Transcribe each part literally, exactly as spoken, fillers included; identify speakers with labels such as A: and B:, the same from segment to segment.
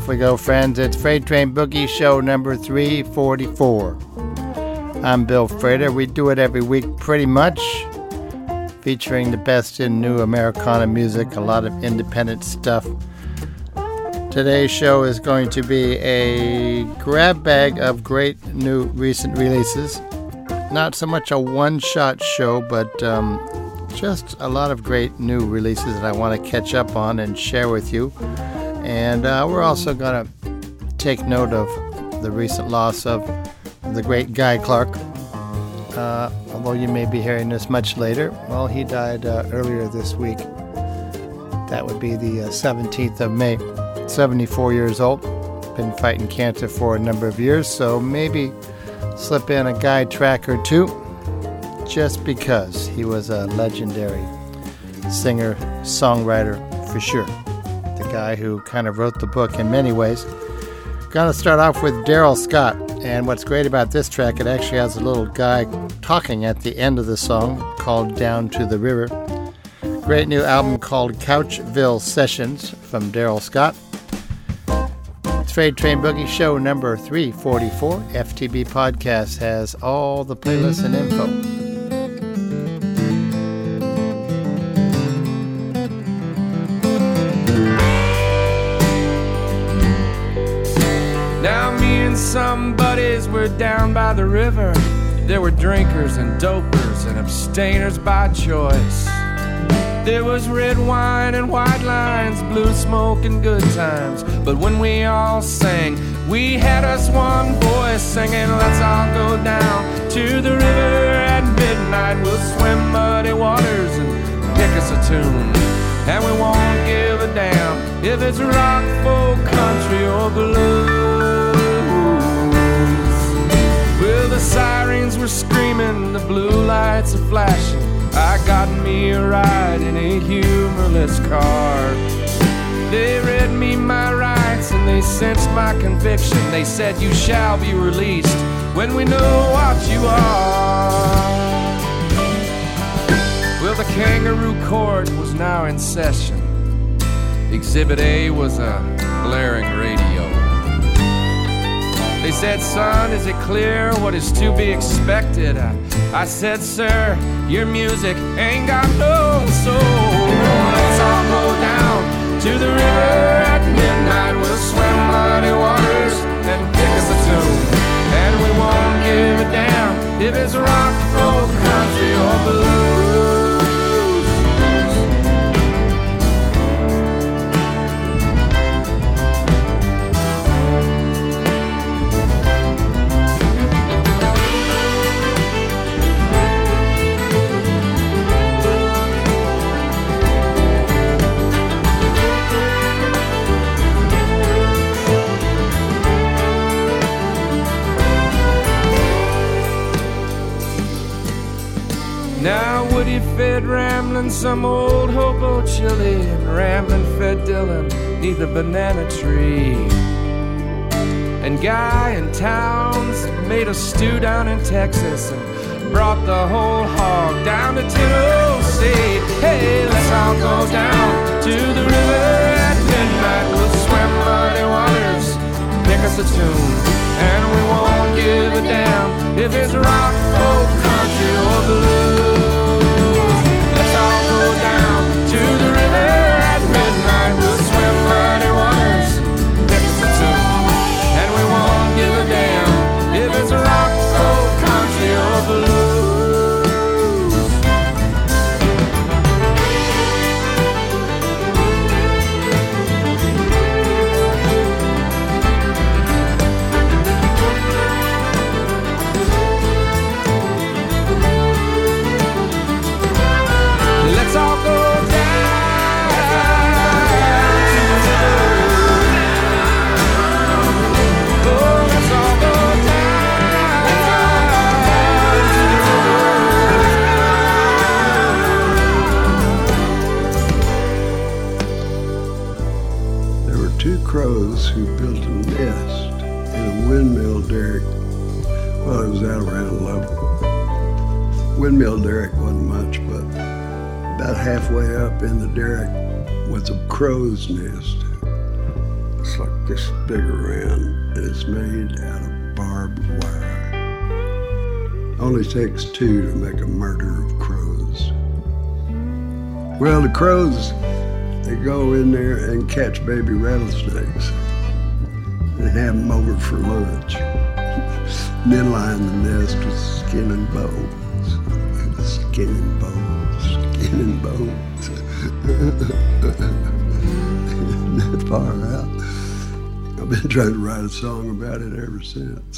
A: Off we go, friends. It's Freight Train Boogie Show number three forty-four. I'm Bill Frater. We do it every week pretty much, featuring the best in new Americana music, a lot of independent stuff. Today's show is going to be a grab bag of great new recent releases. Not so much a one-shot show, but um, just a lot of great new releases that I want to catch up on and share with you. And uh, we're also going to take note of the recent loss of the great Guy Clark. Uh, although you may be hearing this much later, well, he died uh, earlier this week. That would be the uh, seventeenth of May. seventy-four years old. Been fighting cancer for a number of years, so maybe slip in a Guy track or two, just because he was a legendary singer, songwriter for sure. The guy who kind of wrote the book in many ways. Gonna start off with Daryl Scott, and what's great about this track, it actually has a little guy talking at the end of the song called Down to the River. Great new album called Couchville Sessions from Daryl Scott. It's Freight Train Boogie Show number three forty-four. F T B Podcast has all the playlists and info.
B: Now me and some buddies were down by the river. There were drinkers and dopers and abstainers by choice. There was red wine and white lines, blue smoke and good times. But when we all sang, we had us one voice singing, let's all go down to the river at midnight. We'll swim muddy waters and pick us a tune, and we won't give a damn if it's rock, folk, country, or blues. Well, the sirens were screaming, the blue lights are flashing. I got me a ride in a humorless car. They read me my rights and they cinched my conviction. They said you shall be released when we know what you are. Well, the kangaroo court was now in session. Exhibit A was a blaring radio. They said, son, is it clear what is to be expected? I, I said, sir, your music ain't got no soul. Let's all go down to the river at midnight. We'll swim muddy waters and pick us a tune, and we won't give a damn if it's rock, folk, country, or blues. Now Woody fed Ramblin' some old hobo chili, and Ramblin' fed Dylan neath a banana tree. And Guy and Towns made a stew down in Texas and brought the whole hog down to Tennessee. Hey, let's all go down to the river at midnight. We'll swim muddy waters, pick us a tune, and we won't give a damn if it's rock, folk, country, or blues. Let's all go down to the river at midnight. We'll swim muddy waters, pick us a tune, and we won't give a damn if it's rock, folk, country, or blues.
C: Crows who built a nest in a windmill derrick. Well, it was out around level. Windmill derrick wasn't much, but about halfway up in the derrick was a crow's nest. It's like this big around, and it's made out of barbed wire. Only takes two to make a murder of crows. Well, the crows, they go in there and catch baby rattlesnakes and have them over for lunch. And then line the nest with skin and bones. Skin and bones, skin and bones. That far out. I've been trying to write a song about it ever since.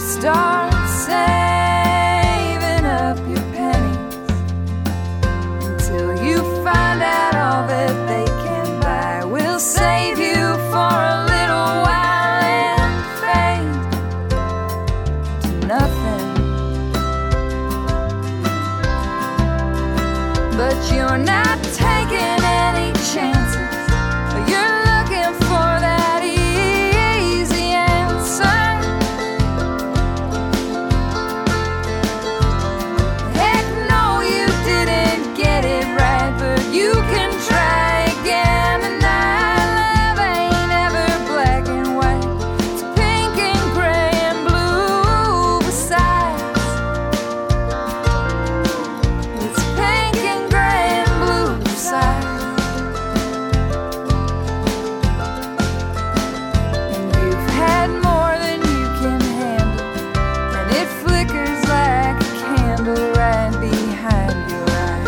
D: start saving up your pennies until you find out all that they can buy will save you for a little while and fade to nothing. But you're not taking any chances. You're looking for that easy answer. Heck no, you didn't get it right, but you can try again. And our love ain't ever black and white. It's pink and gray and blue besides. It's pink and gray and blue besides. And you've had more than you can handle, and it flickers like a candle right behind your eye.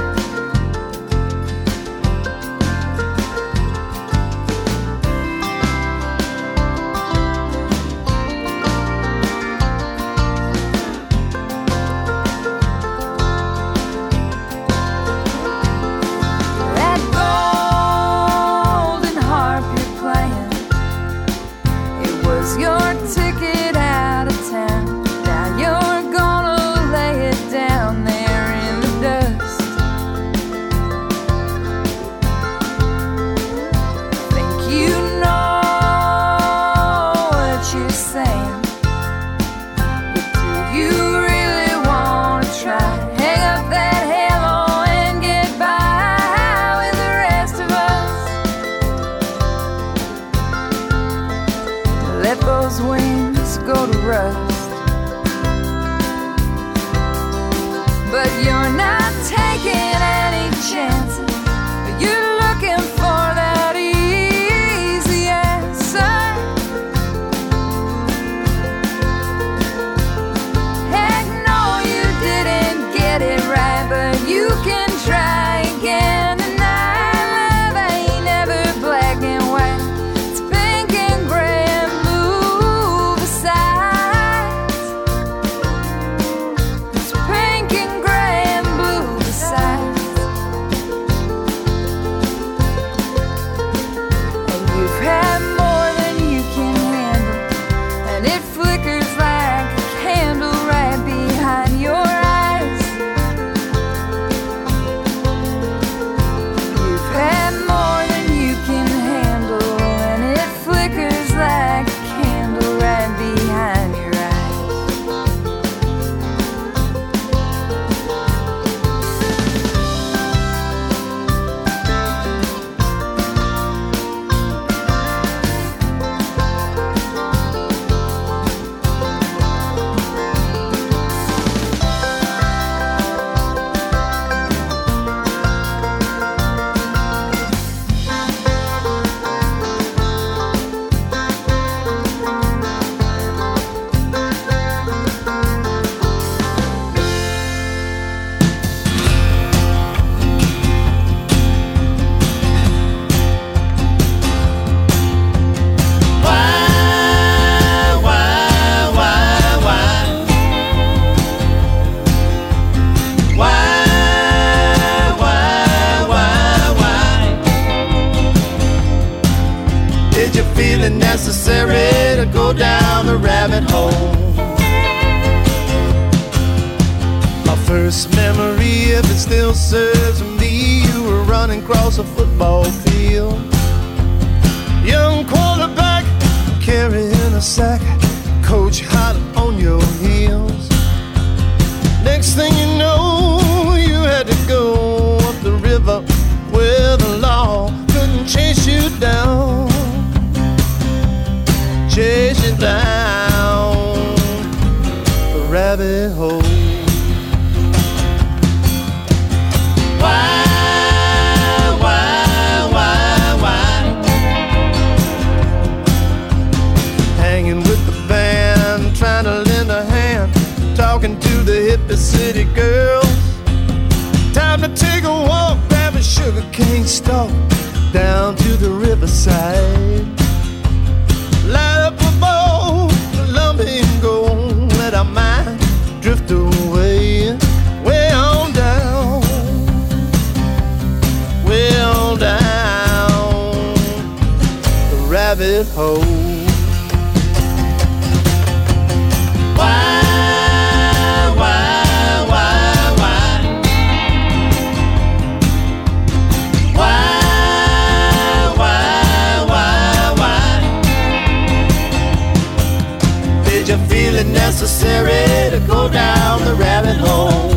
D: That golden harp you're playing, it was your ticket out of town. Now you're gonna lay it down there in the dust. Think you know what you're saying, but do you really wanna try? Hang up that halo and get by with the rest of us. Let those wings go to rust. But you're not taking any chances. You're looking for that easy answer. Heck no, you didn't get it right, but you can try again. And our love ain't never black and white. It's pink and gray and blue besides. It's pink and gray and blue besides. And you've had more than you can handle, and it flickers like a candle right behind your eyes. You've had more than you can handle, and it flickers like a candle right behind your eyes.
E: Did you feel it necessary to go down the rabbit hole? My first memory, if it still serves me, you were running across a football field. Young quarterback carrying a sack, coach hot on your heels. Next thing you know, you had to go up the river where the law couldn't chase you down. Chase you down the rabbit hole. Why, why, why, why? Hanging with the band, trying to lend a hand, talking to the hippie city girls. Time to take a walk, grab a sugar cane stalk, down to the riverside. Light up a bowl, Colombian gold, let rabbit hole. Why, why, why, why? Why, why, why, why? Did you feel it necessary to go down the rabbit hole?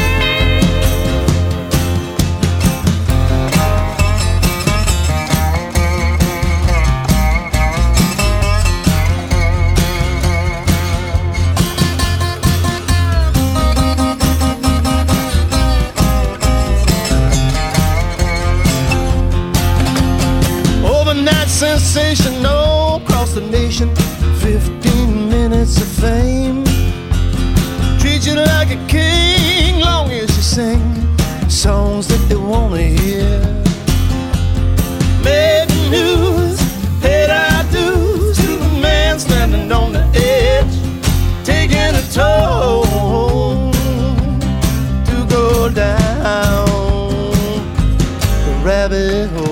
E: Sensational across the nation, fifteen minutes of fame. Treat you like a king long as you sing songs that they wanna hear. Making news, paid our dues to the man standing on the edge, taking a toll to go down the rabbit hole.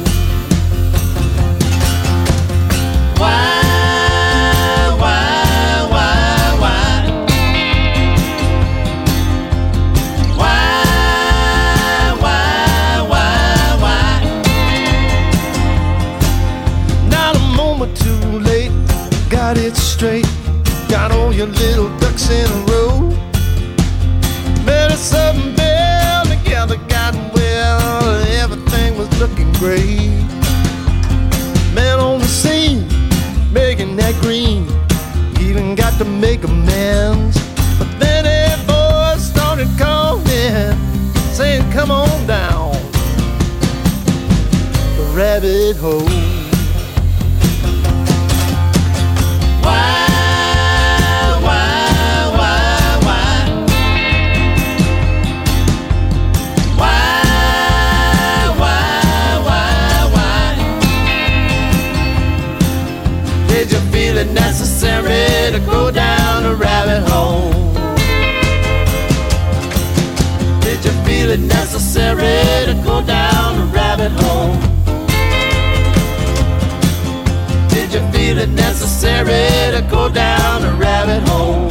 E: Got it straight, got all your little ducks in a row. Better something bell together, got well, everything was looking great. Man on the scene, making that green, even got to make amends. But then a voice started calling, saying come on down the rabbit hole. Necessary to go down a rabbit hole? Did you feel it necessary to go down a rabbit hole? Did you feel it necessary to go down a rabbit hole?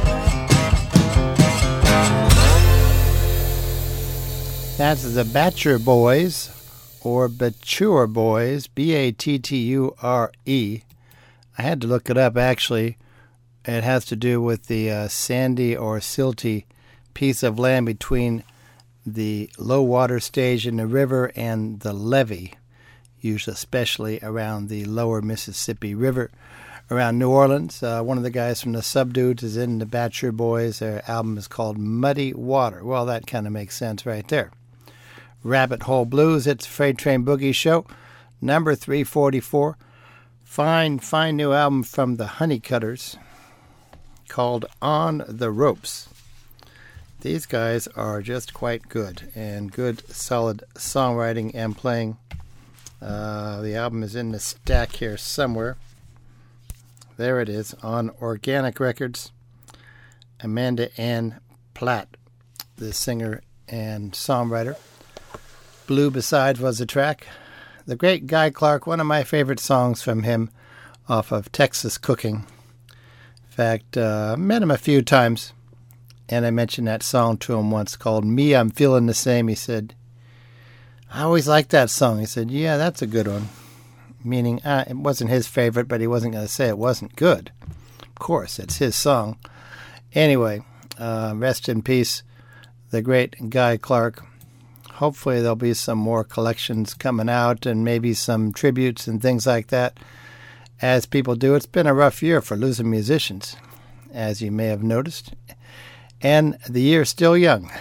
A: That's the Batture Boys, or Batture Boys, B A T T U R E. I had to look it up, actually. It has to do with the uh, sandy or silty piece of land between the low water stage in the river and the levee, usually especially around the lower Mississippi River, around New Orleans. Uh, one of the guys from the Subdudes is in the Batture Boys. Their album is called Muddy Water. Well, that kind of makes sense right there. Rabbit Hole Blues, it's a Freight Train Boogie Show, number three forty-four. Fine, fine new album from the Honeycutters called On the Ropes. These guys are just quite good, and good, solid songwriting and playing. Uh, the album is in the stack here somewhere. There it is, on Organic Records. Amanda Ann Platt, the singer and songwriter. Blue Besides was the track. The great Guy Clark, one of my favorite songs from him off of Texas Cooking. In fact, uh, met him a few times, and I mentioned that song to him once called Me, I'm Feeling the Same. He said, I always liked that song. He said, yeah, that's a good one. Meaning, uh, it wasn't his favorite, but he wasn't going to say it wasn't good. Of course, it's his song. Anyway, uh, rest in peace, the great Guy Clark. Hopefully there'll be some more collections coming out and maybe some tributes and things like that. As people do, it's been a rough year for losing musicians, as you may have noticed. And the year's still young.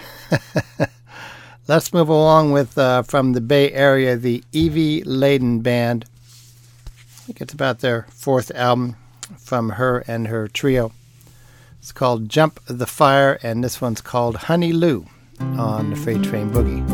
A: Let's move along with, uh, from the Bay Area, the Evie Layden Band. I think it's about their fourth album from her and her trio. It's called Jump the Fire, and this one's called Honey Lou on the Freight Train Boogie.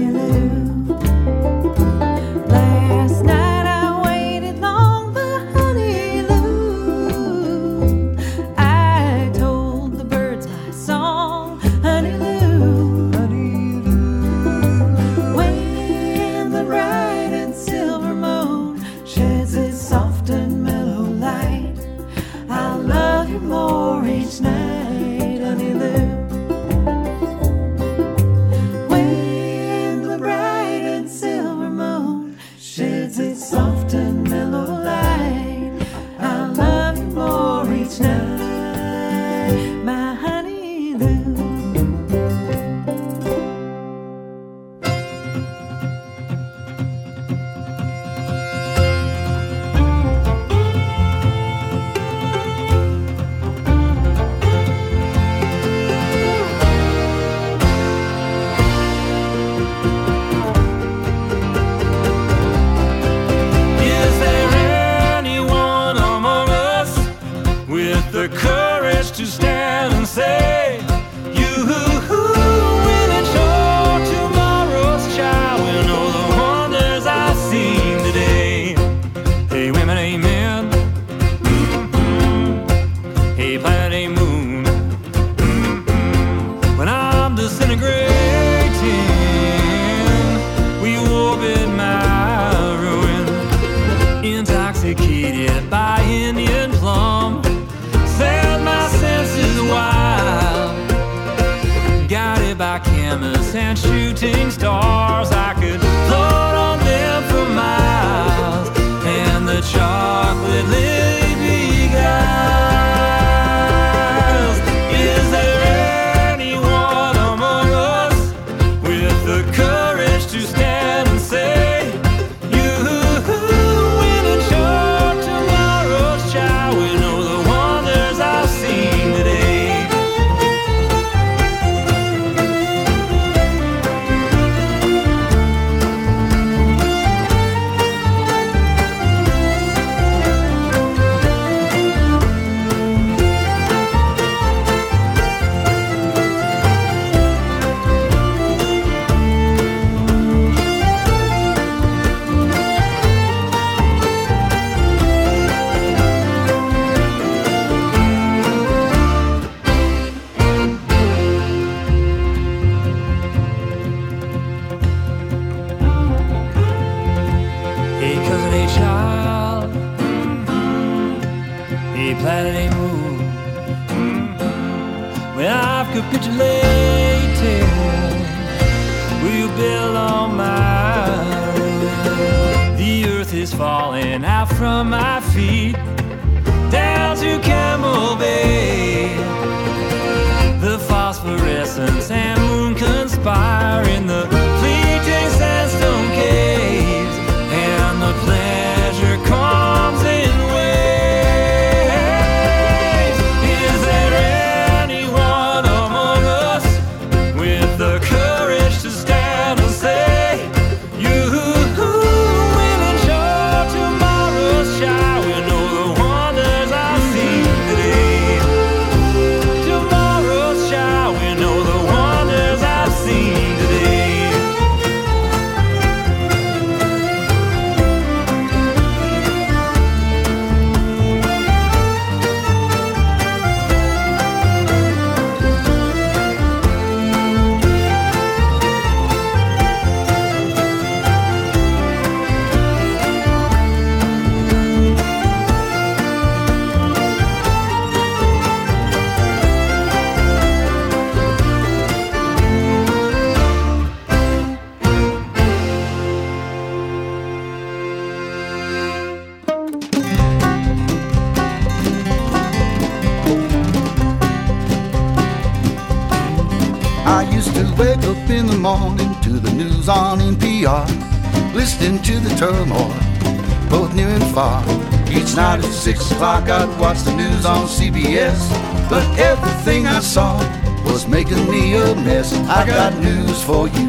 F: Morning to the news on N P R, listening to the turmoil, both near and far. Each night at six o'clock I'd watch the news on C B S, but everything I saw was making me a mess. I got news for you.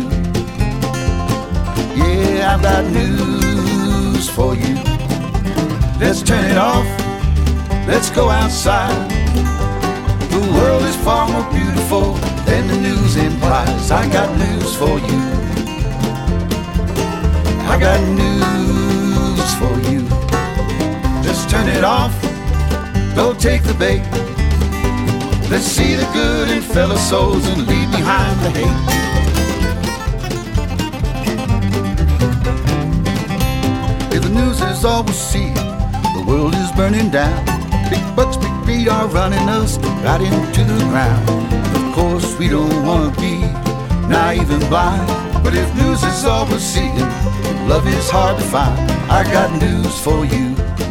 F: Yeah, I've got news for you. Let's turn it off. Let's go outside. The world is far more beautiful than the news implies. I got news for you. got news for you. Just turn it off, don't take the bait. Let's see the good in fellow souls and leave behind the hate. If the news is all we see, the world is burning down. Big bucks, big greed are running us right into the ground. Of course we don't want to be naive and blind, but if news is all we're seeing, love is hard to find. I got news for you.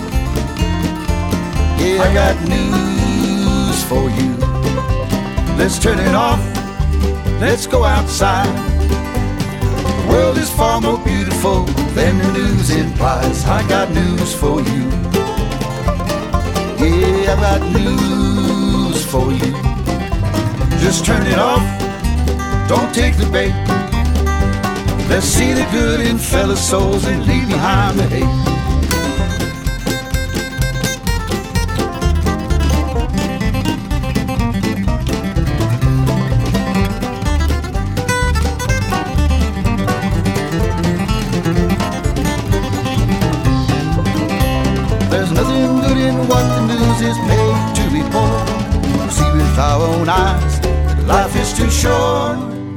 F: Yeah, I got news for you. Let's turn it off, let's go outside. The world is far more beautiful than the news implies. I got news for you. Yeah, I got news for you. Just turn it off, don't take the bait. Let's see the good in fellow souls and leave behind the hate. There's nothing good in what the news is paid to report. See with our own eyes that life is too short.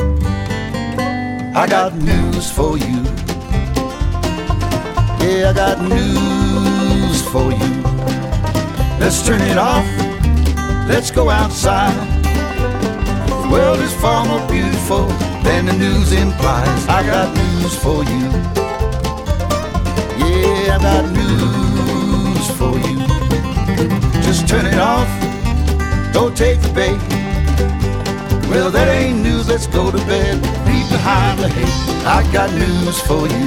F: I got news for you. Yeah, I got news for you. Let's turn it off, let's go outside. The world is far more beautiful than the news implies. I got news for you. Yeah, I got news for you. Just turn it off, don't take the bait. Well, that ain't news, let's go to bed. Leave behind the hate. I got news for you.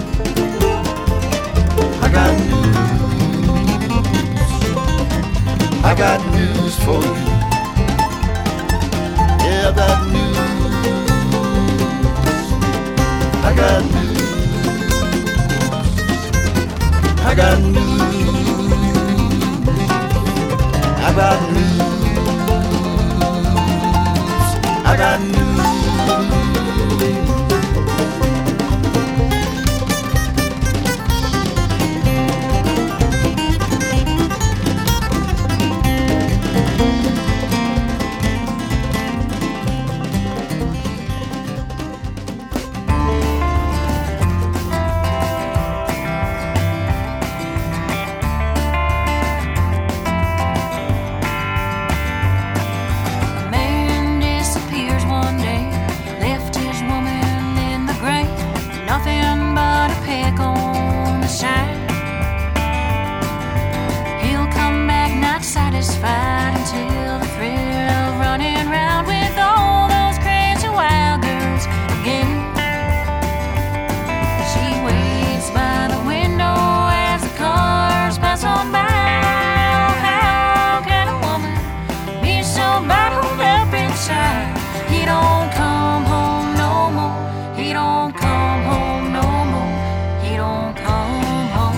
F: I got news. I got news for you. Yeah, I got news. I got news. I got news. I got news. I got news.
D: He don't come home no more. He don't come home.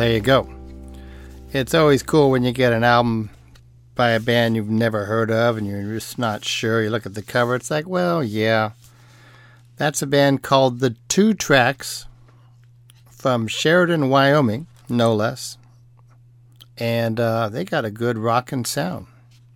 A: There you go. It's always cool when you get an album by a band you've never heard of and you're just not sure. You look at the cover, it's like, well, yeah. That's a band called The Two Tracks from Sheridan, Wyoming, no less. And uh, they got a good rockin' sound.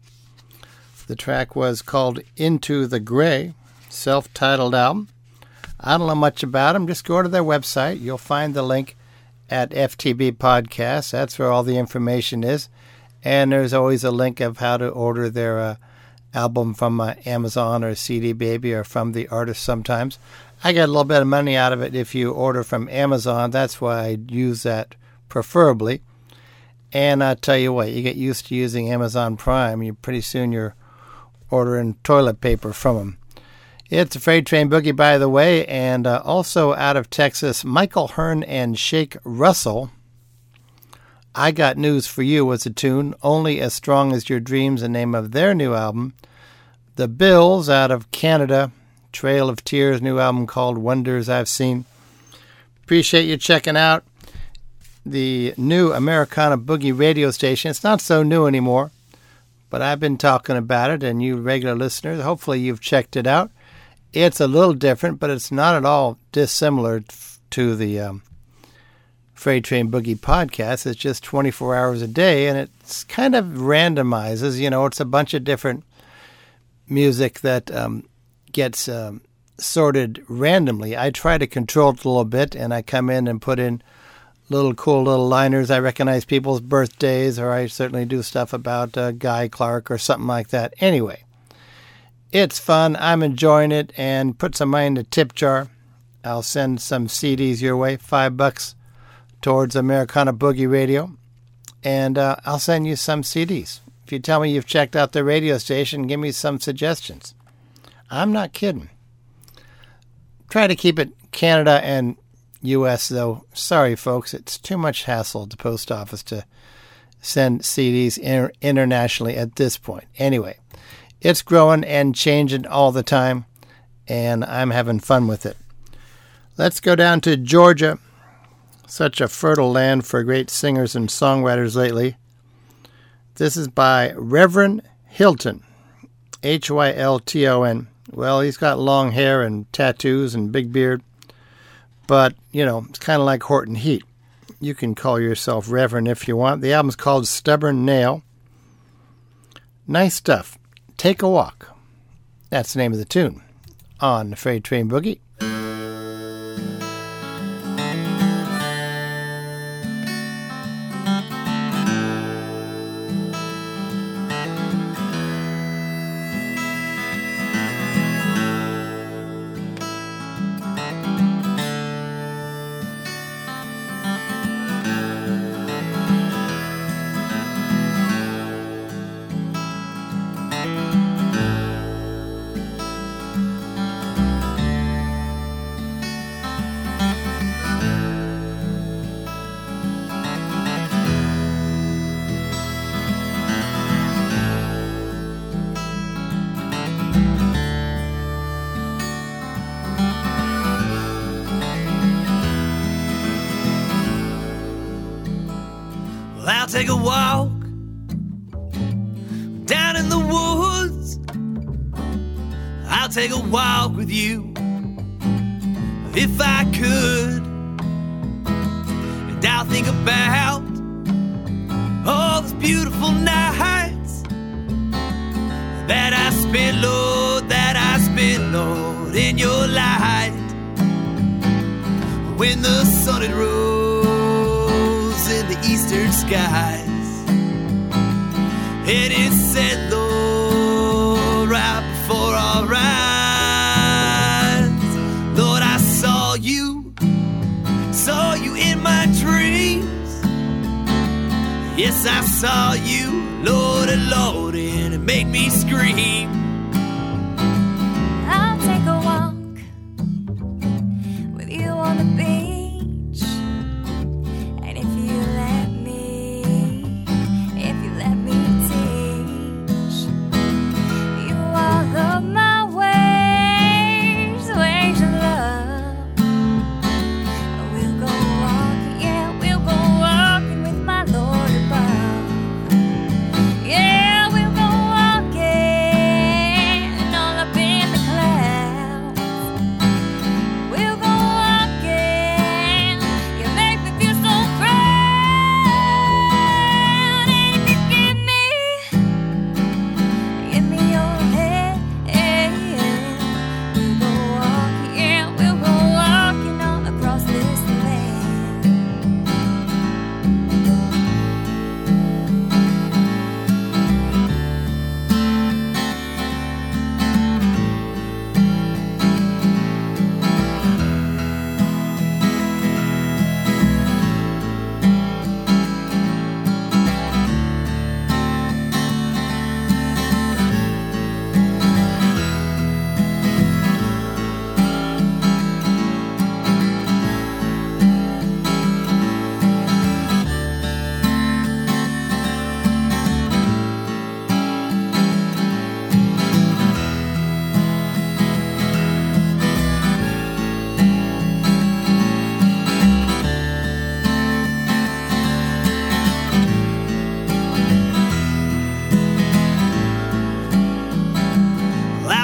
A: The track was called Into the Gray, self-titled album. I don't know much about them. Just go to their website. You'll find the link at F T B Podcast. That's where all the information is. And there's always a link of how to order their uh, album from uh, Amazon or C D Baby or from the artist sometimes. I get a little bit of money out of it if you order from Amazon. That's why I use that preferably. And I tell you what, you get used to using Amazon Prime, you pretty soon you're ordering toilet paper from them. It's a Freight Train Boogie, by the way, and uh, also out of Texas, Michael Hearn and Shake Russell. I Got News for You was a tune. Only As Strong as Your Dreams, the name of their new album. The Bills out of Canada, Trail of Tears, new album called Wonders I've Seen. Appreciate you checking out the new Americana Boogie radio station. It's not so new anymore, but I've been talking about it, and you regular listeners, hopefully you've checked it out. It's a little different, but it's not at all dissimilar to the um, Freight Train Boogie podcast. It's just twenty-four hours a day, and it's kind of randomizes. You know, it's a bunch of different music that um, gets um, sorted randomly. I try to control it a little bit, and I come in and put in little cool little liners. I recognize people's birthdays, or I certainly do stuff about uh, Guy Clark or something like that. Anyway, it's fun. I'm enjoying it, and put some money in the tip jar. I'll send some C Ds your way, five bucks towards Americana Boogie Radio, and uh, I'll send you some C Ds. If you tell me you've checked out the radio station, give me some suggestions. I'm not kidding. Try to keep it Canada and U S, though. Sorry, folks, it's too much hassle at the post office to send C Ds inter- internationally at this point. Anyway, it's growing and changing all the time, and I'm having fun with it. Let's go down to Georgia. Such a fertile land for great singers and songwriters lately. This is by Reverend Hilton, H Y L T O N. Well, he's got long hair and tattoos and big beard. But, you know, it's kind of like Horton Heat. You can call yourself Reverend if you want. The album's called Stubborn Nail. Nice stuff. Take a Walk. That's the name of the tune on the Freight Train Boogie.
G: Take a walk down in the woods. I'll take a walk with you if I could. And I'll think about all those beautiful nights that I spent, Lord, that I spent, Lord, in your light. When the sun had rose in the eastern skies, and it set, Lord, right before our eyes. Lord, I saw you, saw you in my dreams. Yes, I saw you, Lord, and Lord, and it made me scream.
D: I'll take a walk with you on the beach.
H: Walk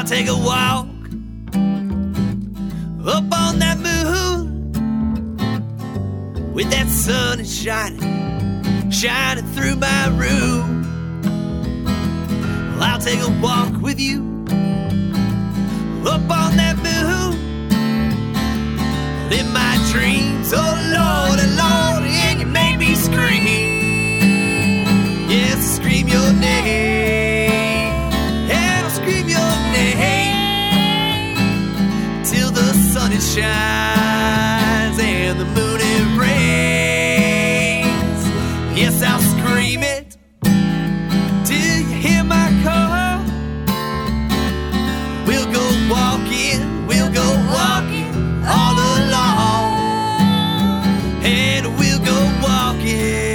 G: take a walk up on that moon with that sun is shining, shining through my room. Well, I'll take a walk with you up on that moon. In my dreams, oh Lord, oh Lord, and you made me scream. Yes, scream your name, and I'll scream your name till the sun it shines and the moon it rains. Yes, I'll scream it till you hear my call. We'll go walking, we'll go walking all along, and we'll go walking.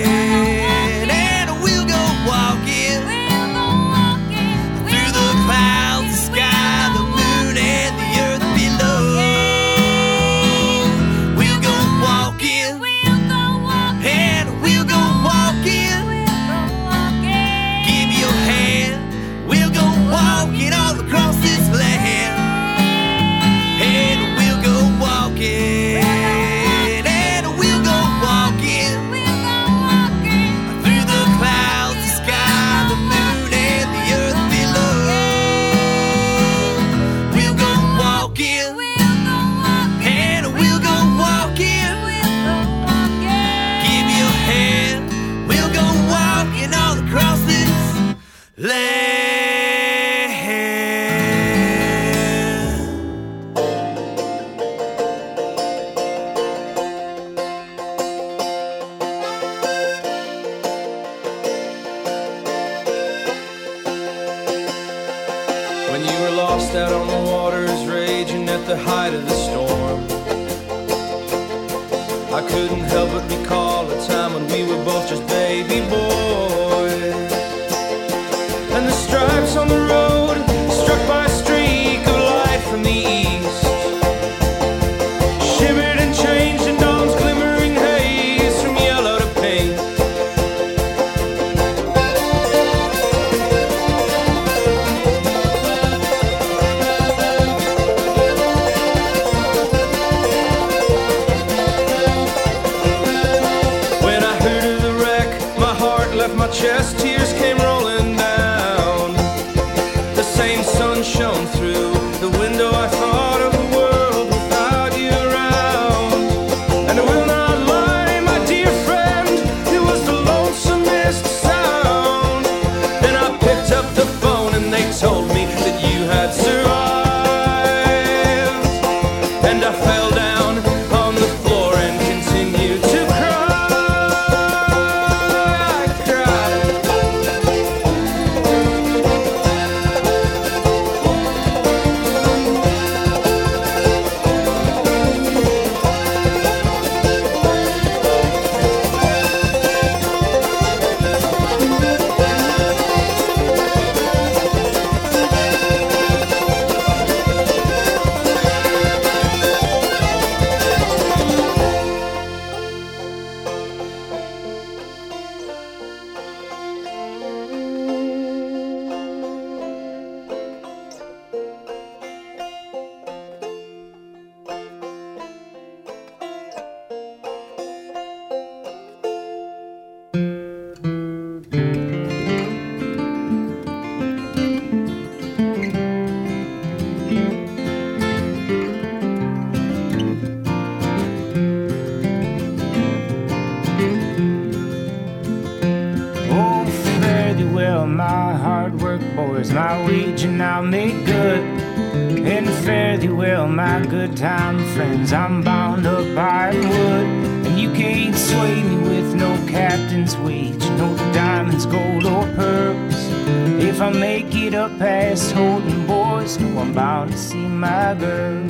H: I'm bound up ironwood, and you can't sway me with no captain's wage, no diamonds, gold, or pearls. If I make it up past Holden boys, no, I'm bound to see my girl.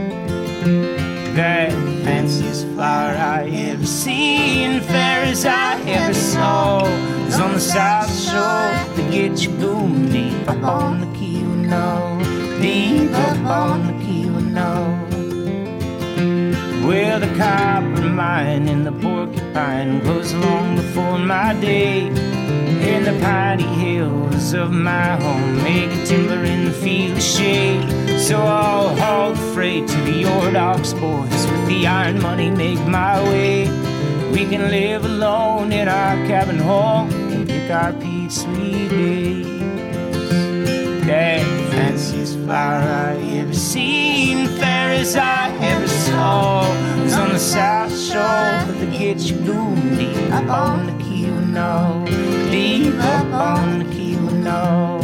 H: That fanciest flower I ever seen, fair as I ever saw, is on the south shore. To get you going deep up on the Keweenaw, deep up on the Keweenaw. Well, the copper mine and the porcupine goes long before my day, and the the piney hills of my home, making timber in the field of shade. So I'll haul the freight to the Orthodox boys, with the iron money make my way. We can live alone in our cabin home and pick our peach sweet days. That fanciest flower I ever seen, fairest I ever saw, was on the south shore of the Gitche-Gumee, deep up on the Keweenaw, deep up on the Keweenaw.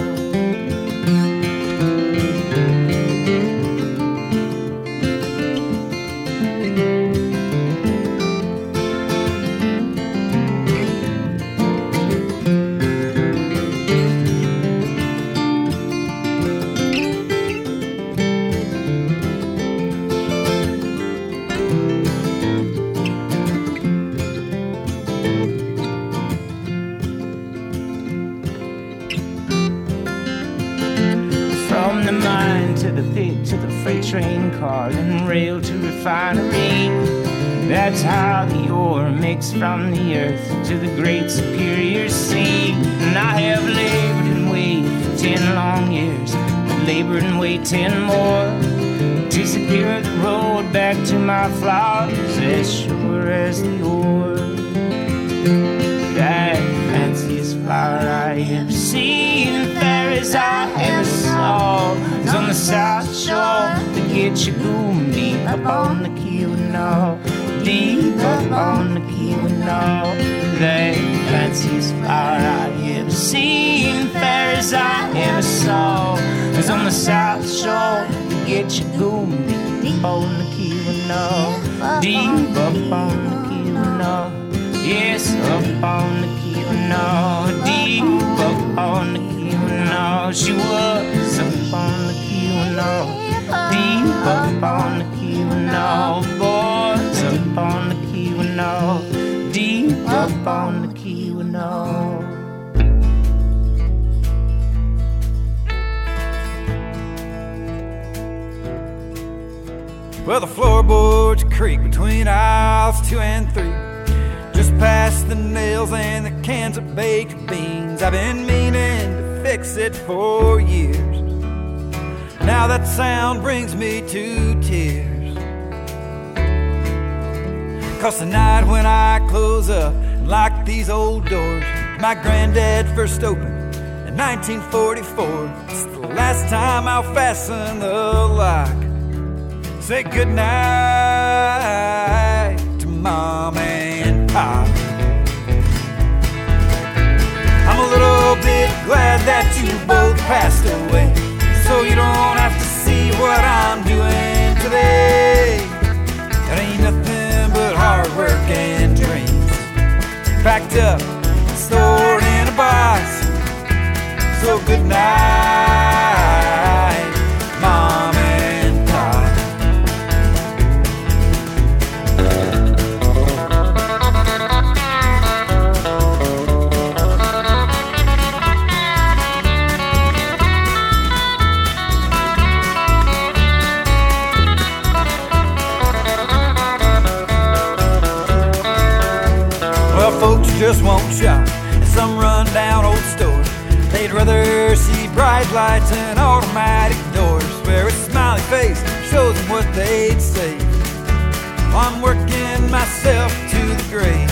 H: To the freight train car, then rail to refinery. That's how the ore mixed from the earth to the great superior sea. And I have labored and waited for ten long years, labored and wait ten more, to secure the road back to my flowers, as sure as the ore. That fanciest flower I ever seen, fair as I ever saw, is on the south shore to Gitche-Gumee, deep up on the Keweenaw, deep up on the Keweenaw. That fanciest flower I ever seen, fair as I ever saw, is on the south shore to Gitche-Gumee, deep on the Keweenaw, deep up on the Keweenaw. Yes, up on the Keweenaw, deep up on the Keweenaw. She was up on the Keweenaw, deep up on the Keweenaw. Boys up on the Keweenaw, deep up on the Keweenaw.
I: Well, the floorboards creak between aisles two and three, just past the nails and the cans of baked beans. I've been meaning to fix it for years. Now that sound brings me to tears. 'Cause tonight when I close up and lock these old doors, my granddad first opened in nineteen forty-four. It's the last time I'll fasten the lock. Say goodnight to Mom and Pop. I'm a little bit glad that you both passed away, so you don't have to see what I'm doing today. It ain't nothing but hard work and dreams, packed up, stored in a box. So good night, Mom and Pop. Well, folks just won't shop at some run-down old store. They'd rather see bright lights and automatic doors, where a smiley face shows them what they'd say. I'm working myself to the grave,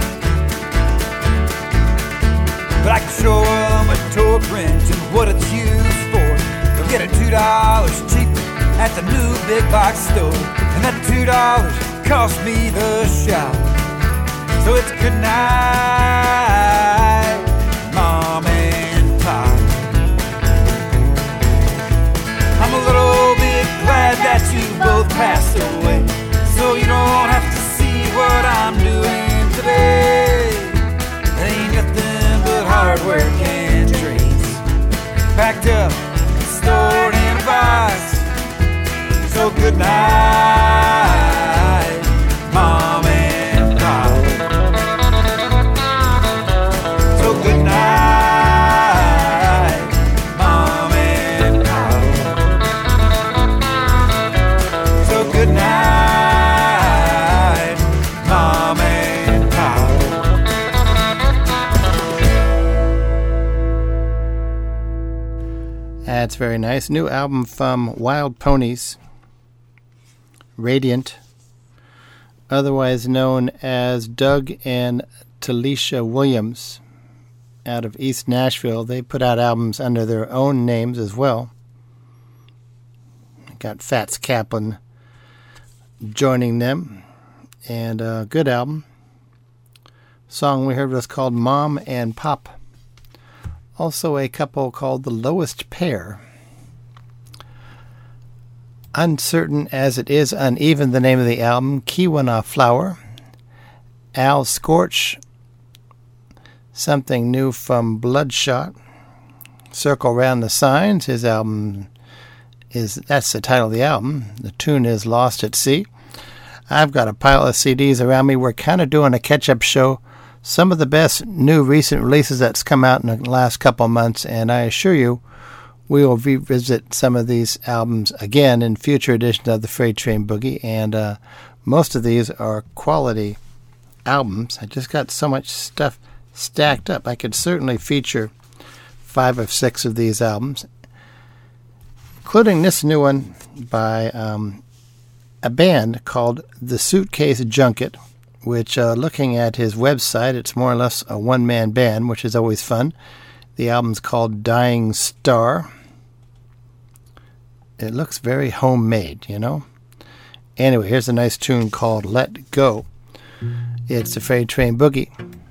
I: but I can show them a torque wrench and what it's used for. They'll get it two dollars cheaper at the new big box store, and that two dollars cost me the shop. So it's good night, Mom and Pop. I'm a little bit glad that you both passed away, so you don't have to see what I'm doing today. It ain't nothing but hard work and dreams, packed up, stored in a box. So good night, Mom and Pop. So good night, Mom and Pop. So good night, Mom and Pop.
A: That's very nice. New album from Wild Ponies, Radiant, otherwise known as Doug and Talisha Williams, out of East Nashville. They put out albums under their own names as well. Got Fats Kaplan joining them, and a good album. Song we heard was called Mom and Pop. Also a couple called The Lowest Pair. Uncertain as It Is Uneven, the name of the album. Keweenaw Flower. Al Scorch, something new from Bloodshot. Circle Round the Signs, his album is, that's the title of the album. The tune is Lost at Sea. I've got a pile of C Ds around me. We're kind of doing a catch-up show. Some of the best new recent releases that's come out in the last couple of months, and I assure you we will revisit some of these albums again in future editions of the Freight Train Boogie, and uh, most of these are quality albums. I just got so much stuff stacked up. I could certainly feature five or six of these albums, including this new one by um, a band called The Suitcase Junket, which, uh, looking at his website, it's more or less a one-man band, which is always fun. The album's called Dying Star. It looks very homemade, you know? Anyway, here's a nice tune called Let Go. It's the Freight Train Boogie.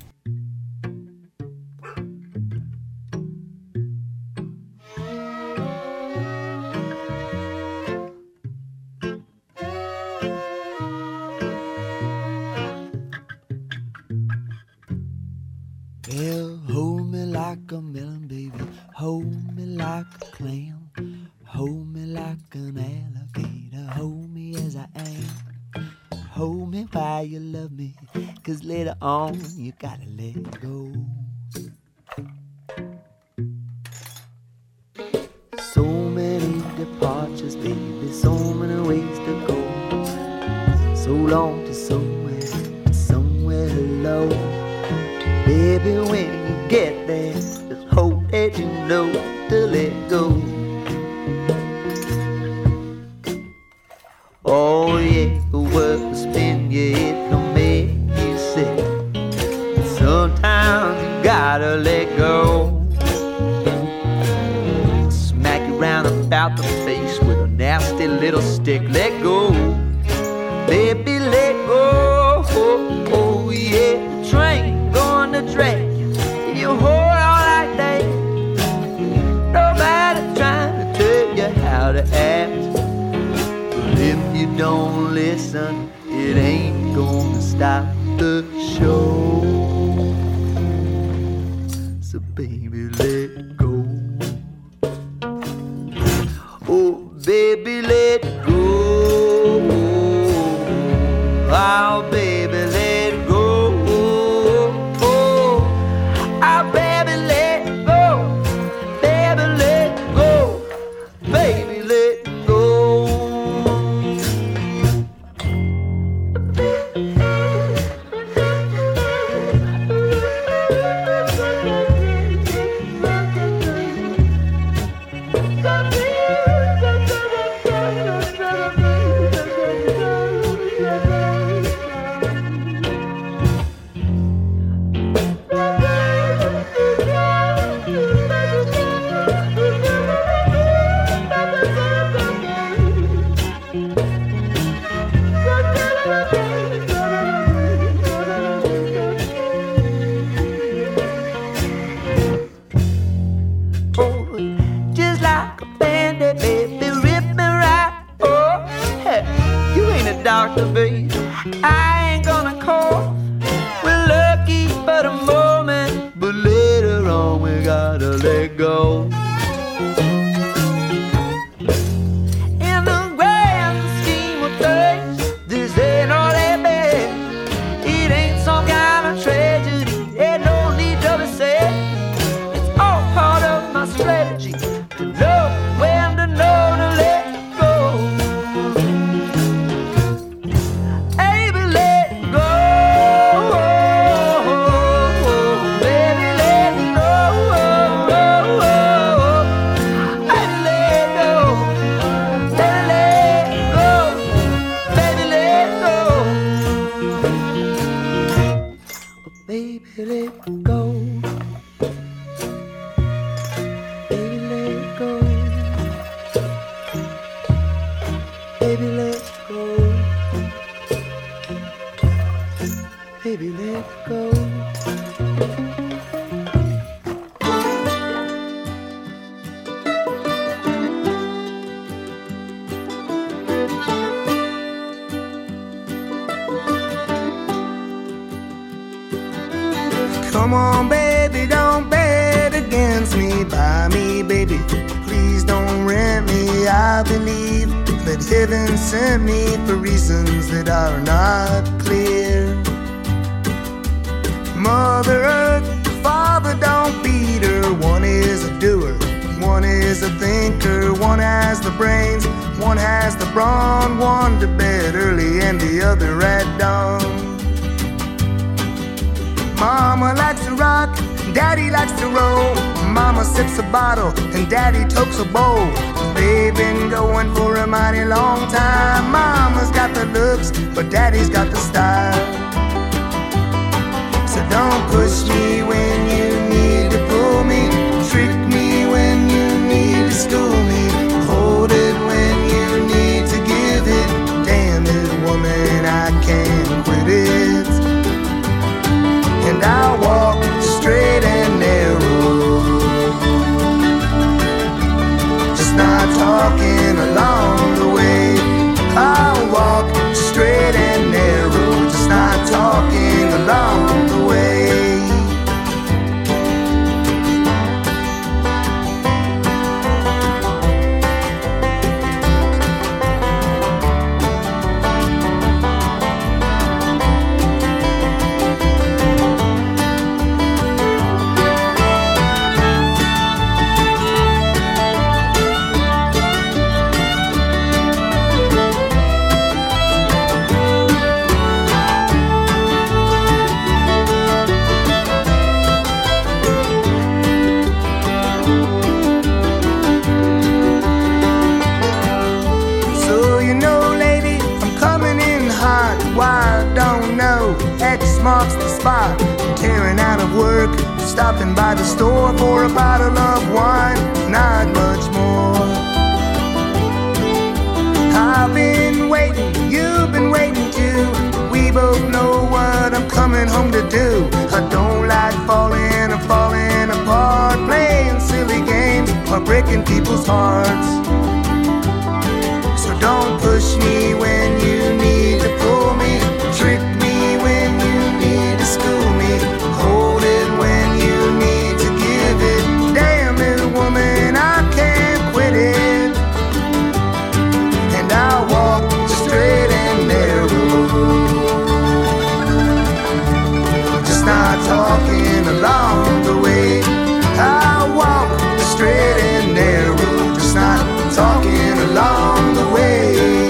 J: Well, hold me like a melon, baby. Hold me like a clam. Hold me like an alligator. Hold me as I am. Hold me while you love me, 'cause later on you gotta let go. So many departures, baby. So many ways to go. So long to somewhere, somewhere low. Baby, when you get there, just hope that you know to let go. Oh yeah, the world will spin you, it don't make you sick. Sometimes you gotta let go. Smack you round about the face with a nasty little stick. Let go, baby, let go. Oh, oh yeah, the train going to drag you. If you hold on like that, nobody trying to tell you how to act. If you don't listen, it ain't gonna stop the show. So baby, let go. Oh baby, let go. Oh baby, let go. Oh, oh baby, let go. Baby, let go. Baby, let go. go. Baby, let it go. Baby, let it go. Baby, let it go.
E: Come on, baby, don't bet against me. Buy me, baby, please don't rent me. I believe that heaven sent me for reasons that are not clear. Mother Earth, Father, don't beat her. One is a doer, one is a thinker. One has the brains, one has the brawn. One to bed early and the other at dawn. Mama likes to rock, Daddy likes to roll. Mama sips a bottle and Daddy tokes a bowl. They've been going for a mighty long time. Mama's got the looks, but Daddy's got the style. So don't push me when you need to pull me. Trick me when you need to school me. Hold it when you need to give it. Damn it, woman, I can't quit it. And I'll walk straight and narrow, just not talking along the way. I'll walk straight and narrow, just not talking along the way. Marks the spot, tearing out of work, stopping by the store for a bottle of wine, not much more. I've been waiting, you've been waiting too. We both know what I'm coming home to do. I don't like falling or falling apart, playing silly games or breaking people's hearts. So don't push me when you need to pull me, trick me when you need to school me, hold it when you need to give it. Damn it, woman, I can't quit it. And I'll walk straight and narrow, just not talking along the way. I'll walk straight and narrow, just not talking along the way.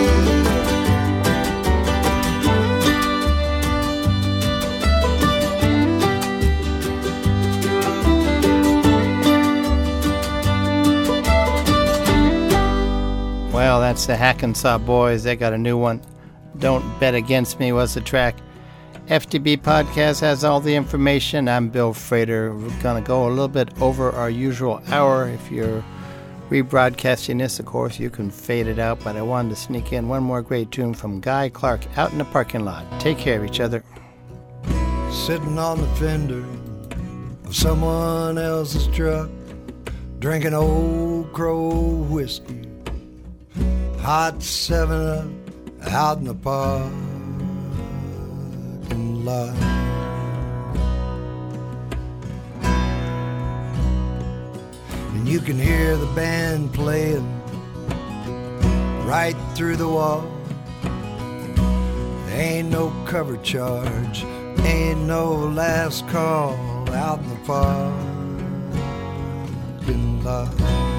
A: Well, that's the Hackensaw Boys. They got a new one. Don't Bet Against Me was the track. F T B Podcast has all the information. I'm Bill Frater. We're going to go a little bit over our usual hour. If you're rebroadcasting this, of course, you can fade it out, but I wanted to sneak in one more great tune from Guy Clark, Out in the Parking Lot. Take care of each other.
K: Sitting on the fender of someone else's truck, drinking Old Crow whiskey, hot seven up out in the parking lot. And you can hear the band playing right through the wall. There ain't no cover charge, ain't no last call out in the parking lot.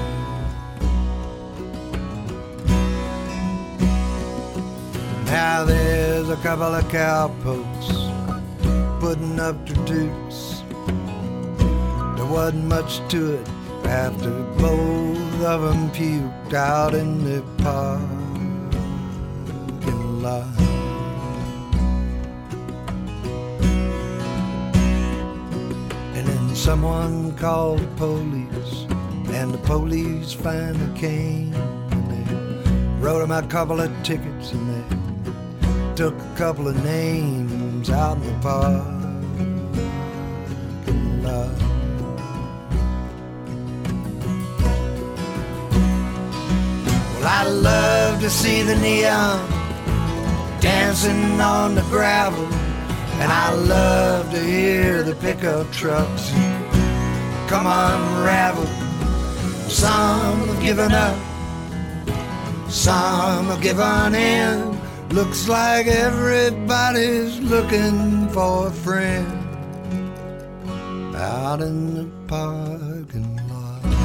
K: Now there's a couple of cowpokes putting up their dukes. There wasn't much to it after both of them puked out in the parking lot. someone called the police, and the police finally came. And they wrote him a couple of tickets, and they took a couple of names out in the parking lot. Well, I love to see the neon dancing on the gravel, and I love to hear the pickup trucks come unravel. Some have given up, some have given in. Looks like everybody's looking for a friend out in the parking lot.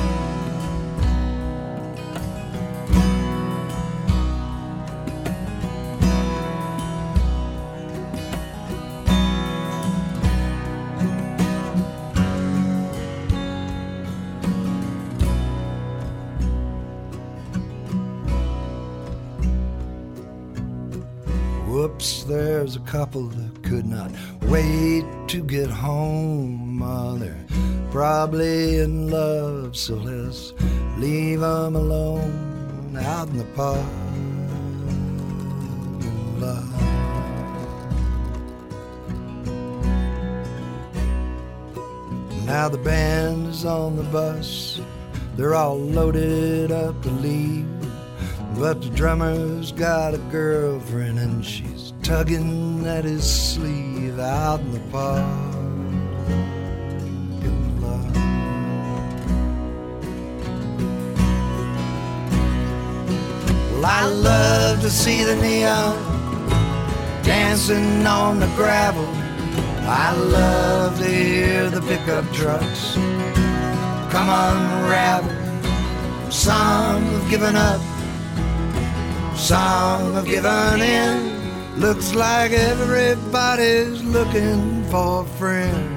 K: Whoops, there's a couple that could not wait to get home. Oh, they're probably in love, so let's leave them alone out in the parking lot. Now the band is on the bus, they're all loaded up to leave. But the drummer's got a girlfriend, and she's tugging at his sleeve out in the parking lot. Well, I love to see the neon dancing on the gravel. I love to hear the pickup trucks come unravel. Some have given up, some have given in. Looks like everybody's looking for a friend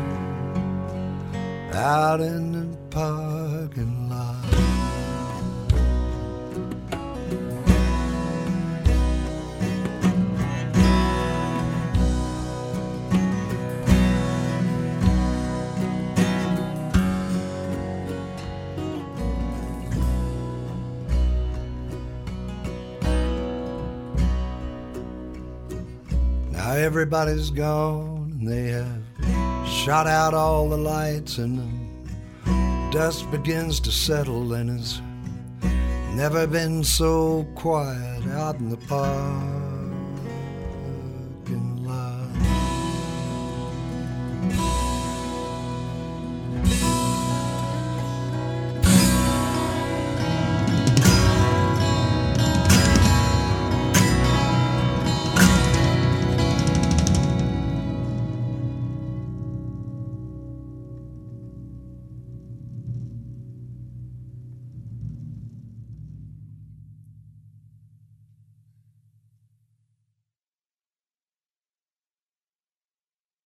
K: out in the parking lot. Now everybody's gone, and they have shot out all the lights, and the dust begins to settle, and it's never been so quiet out in the park.